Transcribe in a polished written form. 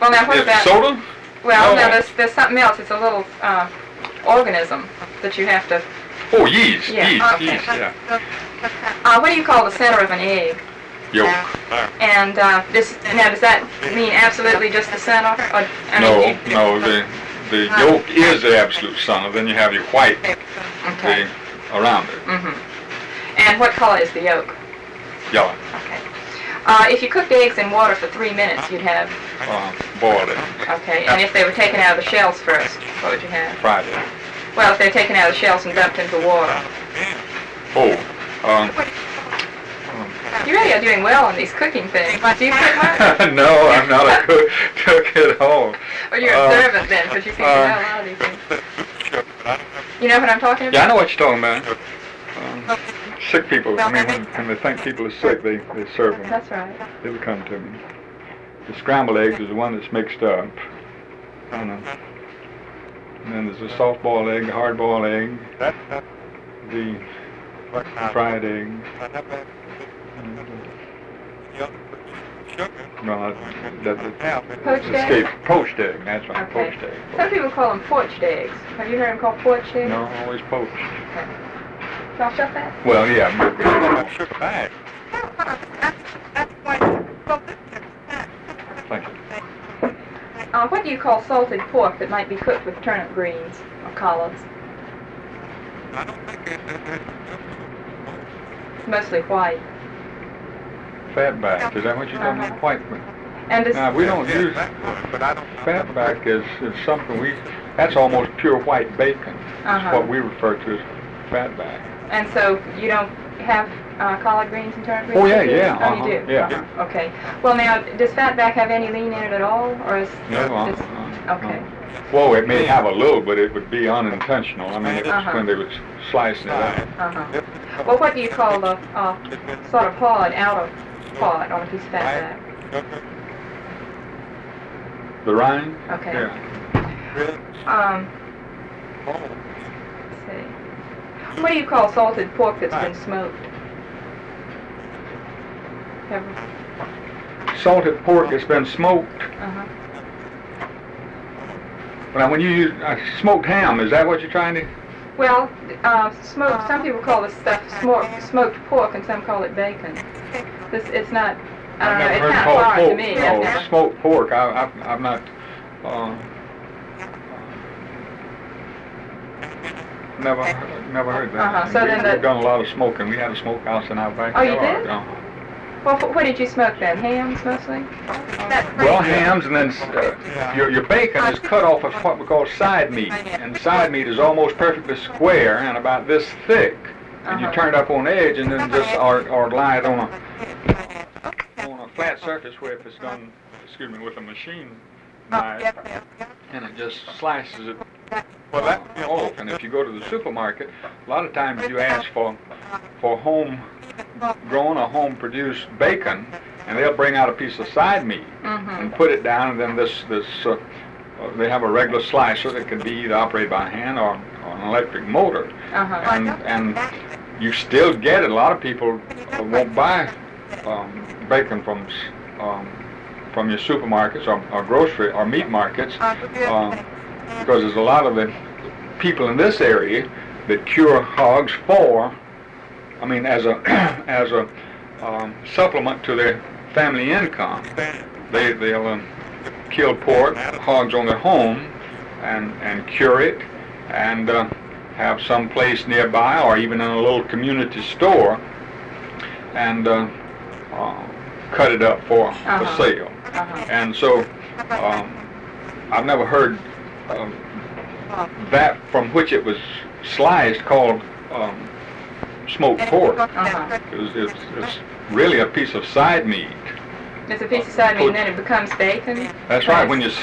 Well, now what Is about... soda? Well, No. now there's something else. It's a little organism that you have to... Oh, yeast. Yeah, Yeast. okay. Yeast. Yeah. what do you call the center of an egg? Yolk. And now, does that mean absolutely just the center? Or, I mean, No. The yolk is the absolute center. Then you have your white Okay. around it. And what color is the yolk? Yellow. Okay. If you cooked eggs in water for 3 minutes, you'd have... Boiled it. Okay. And if they were taken out of the shells first, what would you have? Fried it. Well, if they're taken out of the shells and dumped into water. Oh. You really are doing well on these cooking things. Do you cook much? No, I'm not a cook at all. Or you're a servant then, because you seem to know a lot of these things. You know what I'm talking about? Yeah, I know what you're talking about. Sick people, I mean, when they think people are sick, they serve them. That's right. It'll come to me. The scrambled eggs is the one that's mixed up. And then there's a soft-boiled egg, a hard-boiled egg, the fried egg. No, Poached egg? Poached egg, that's right, Okay. poached egg. Some people call them poached eggs. Have you heard them called poached eggs? No, always poached. Okay. Shall I shut that? Well, yeah. Thank you. What do you call salted pork that might be cooked with turnip greens or collards? It's mostly white. Fatback, is that what you're talking about? White. And this, Now, we don't use fatback is something that's almost pure white bacon. That's what we refer to as fatback. and so you don't have collard greens and turnip greens? Oh, yeah, with it? yeah. Oh, you do? Yeah. Okay. Well, now, does fatback have any lean in it at all, or is No, okay. no. Well, it may have a little, but it would be unintentional. I mean, it was when they was slicing it up. Well, what do you call the sort of hard outer part on a piece of fatback? The rind? Okay. Yeah. Let's see. What do you call salted pork that's been smoked? Salted pork that's been smoked. Now, when you use smoked ham, is that what you're trying to? Well, smoked. Some people call this stuff smoked pork, and some call it bacon. It's not. I don't know. It's kind of foreign to me. No, smoked pork. I've not. Never heard that. So then we've done a lot of smoking. We had a smokehouse in our backyard. Oh, you did? Well, what did you smoke then? Hams mostly? Well, hams, and then your bacon is cut off of what we call side meat, and side meat is almost perfectly square and about this thick. And you turn it up on the edge, and then just or lie it on a flat surface where if it's done, with a machine knife, and it just slices it off. And if you go to the supermarket, a lot of times you ask for home-grown or home-produced bacon, and they'll bring out a piece of side meat and put it down, and then they have a regular slicer that can be either operated by hand or an electric motor, and you still get it. A lot of people won't buy bacon from your supermarkets or grocery or meat markets because there's a lot of the people in this area that cure hogs as a supplement to their family income. They'll kill pork, hogs on their home, and cure it, and have some place nearby or even in a little community store, and cut it up for sale. And so I've never heard that from which it was sliced called smoked pork. It's really a piece of side meat. It's a piece of side meat, and then it becomes bacon? That's right. When you